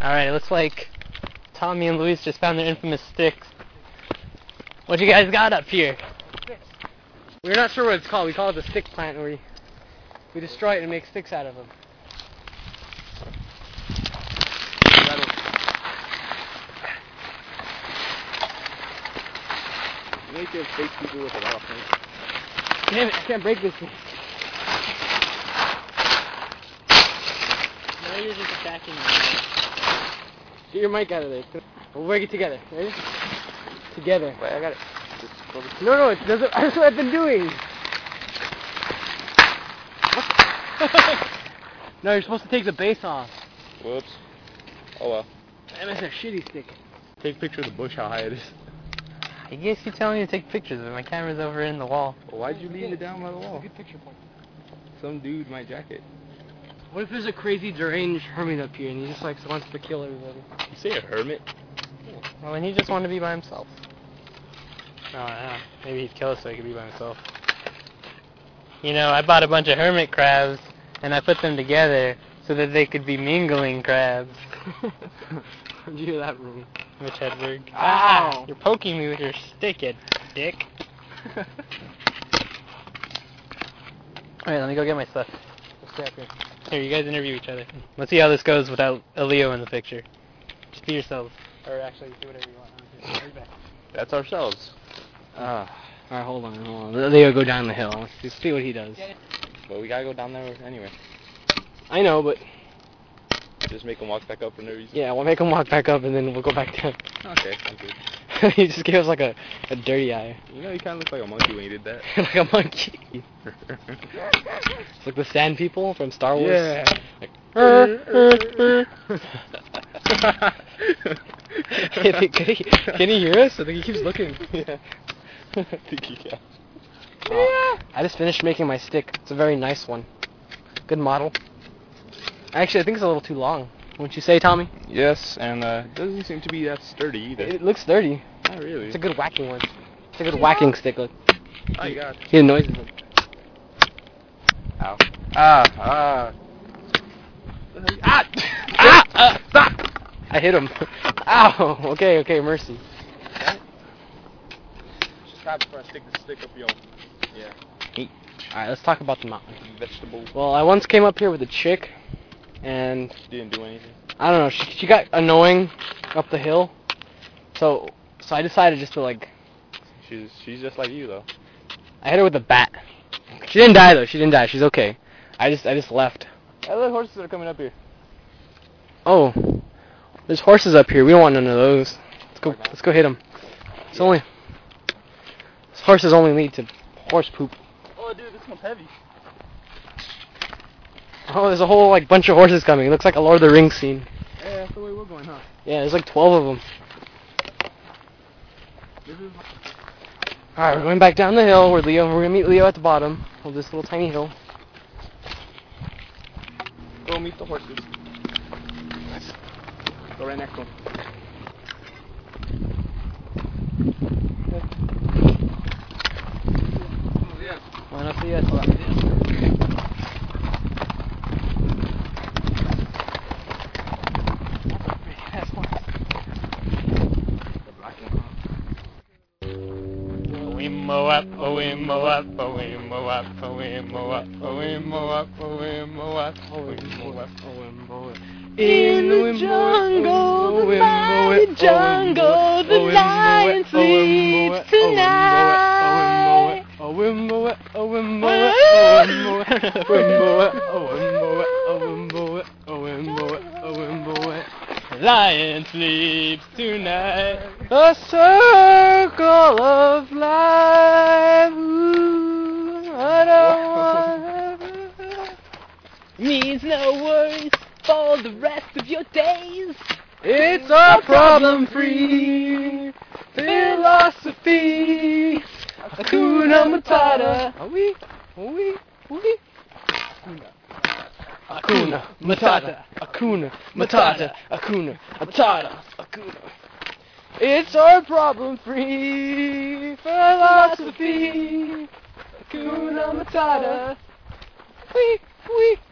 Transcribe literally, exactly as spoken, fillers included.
Alright, it looks like Tommy and Luis just found their infamous sticks. What you guys got up here? We're not sure what it's called. We call it the stick plant, where we, we destroy it and make sticks out of them. You know you can fake people with a lot of things. Damn it, I can't break this thing. No, you're just attacking me. Get your mic out of there. We'll break it together. Ready? Together. Wait, I got it. Just no, no, it doesn't. That's what I've been doing. No, you're supposed to take the base off. Whoops. Oh well. Man, that's a shitty stick. Take a picture of the bush, how high it is. You guys keep telling me to take pictures, but my camera's over in the wall. Well, why'd you leave it down by the wall? Good picture point. Some dude might jack it. What if there's a crazy deranged hermit up here and he just like wants to kill everybody? You say a hermit? Well, then he just wanted to be by himself. Oh, yeah. Maybe he'd kill us so he could be by himself. You know, I bought a bunch of hermit crabs, and I put them together so that they could be mingling crabs. How'd you hear that wrong? Mitch Hedberg. Ow! You're poking me with your stick, you dick. Alright, let me go get my stuff. Let's stay up here. Here, you guys interview each other. Let's see how this goes without a Leo in the picture. Just be yourselves. Or actually, do whatever you want. I'll be back. That's ourselves. Ah. Alright, hold on, hold on. Let Leo go down the hill. Let's see, see what he does. Well, we gotta go down there anyway. I know, but... Just make him walk back up for no reason. Yeah, we'll make him walk back up and then we'll go back down. Okay, I'm good. He just gave us like a, a dirty eye. You know, you kind of look like a monkey when you did that. Like a monkey. It's like the sand people from Star Wars. Yeah. Like, er, er, er. can, he, can, he, can he hear us? I think he keeps looking. Yeah. I think he can. Uh, I just finished making my stick. It's a very nice one. Good model. Actually, I think it's a little too long. Wouldn't you say, Tommy? Yes, and uh, it doesn't seem to be that sturdy either. It looks sturdy. Not really. It's a good whacking one. It's a good whacking stick. Look. I got it. Hear the noises. Ow. Ah, ah. Ah! Ah! Uh, stop! I hit him. Ow! Okay, okay, mercy. Just try before I stick the stick up your... Yeah. Alright, let's talk about the mountain. Vegetable. Well, I once came up here with a chick, and... She didn't do anything. I don't know, she, she got annoying up the hill, so so I decided just to, like... She's she's just like you, though. I hit her with a bat. She didn't die, though. She didn't die. She's okay. I just I just left. I love horses that are coming up here. Oh. There's horses up here. We don't want none of those. Let's go, let's go hit them. It's only... These horses only lead to horse poop. Oh, dude, this one's heavy. Oh, there's a whole like bunch of horses coming. It looks like a Lord of the Rings scene. Yeah, that's the way we're going, huh? Yeah, there's like twelve of them. Alright, we're going back down the hill where Leo, we're gonna meet Leo at the bottom of this little tiny hill. Go meet the horses. Go right next one. Buenos días. Mo up, oh mo up, oh mo up, oh mo up, oh mo up, oh mo up, oh mo up, oh in the jungle, the mighty jungle, the lion sleeps tonight. Oh mo up, oh mo up, oh mo up, oh mo up, oh Lion sleeps tonight. the circle of life. Ooh, I don't wanna... Means no worries for the rest of your days. It's a problem-free philosophy. Hakuna Matata. Are we? Are we? Are we? Hakuna Matata. Hakuna Matata. Hakuna Matata. Hakuna. It's our problem-free philosophy. Hakuna Matata. Wee, wee.